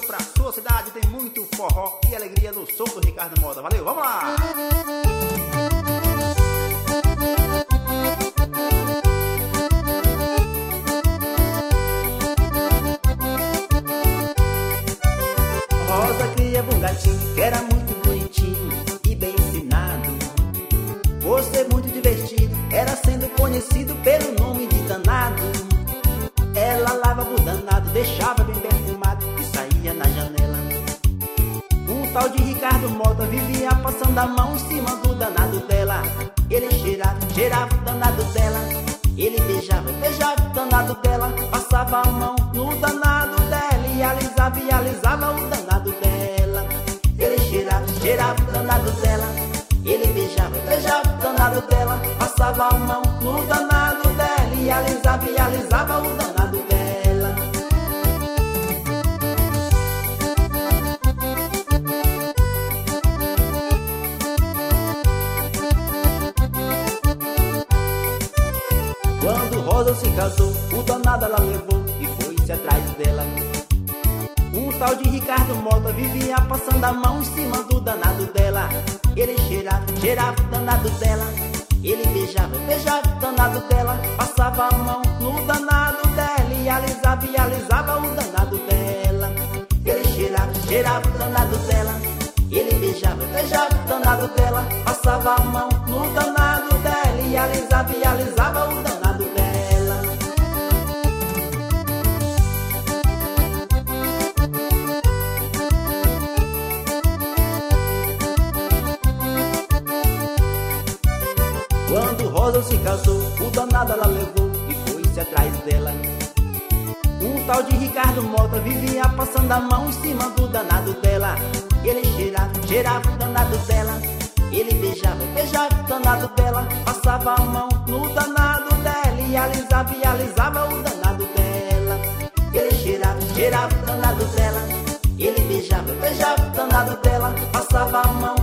pra sua cidade tem muito forró e alegria no som do Ricardo Mota. Valeu, vamos lá! Rosa criava um gatinho que era muito bonitinho e bem ensinado. Por ser muito divertido, era sendo conhecido pelo nome de danado. Ela lavava o danado, deixava bem perfumado e saía na janela. Um tal de Ricardo Mota vivia passando a mão em cima do danado dela. Ele cheirava o danado dela. Ele beijava o danado dela. Passava a mão no danado dela e alisava o danado dela. Ele cheirava o danado dela. Ele beijava o danado dela. Passava a mão no danado dela e alisava o danado dela. Quando Rosa se casou, o danado ela levou e foi-se atrás dela. Um tal de Ricardo Mota vivia passando a mão em cima do danado dela. Ele cheirava o danado dela. Ele beijava o danado dela. Passava a mão no danado dela e alisava o danado dela. Ele cheirava o danado dela. Ele beijava o danado dela. Passava a mão no danado dela e alisava o danado dela. Quando Rosa se casou, o danado ela levou e foi-se atrás dela. Um tal de Ricardo Mota vivia passando a mão em cima do danado dela. Ele cheirava o danado dela. Ele beijava o danado dela. Passava a mão no danado dela e alisava o danado dela. Ele cheirava o danado dela. Ele beijava o danado dela. Passava a mão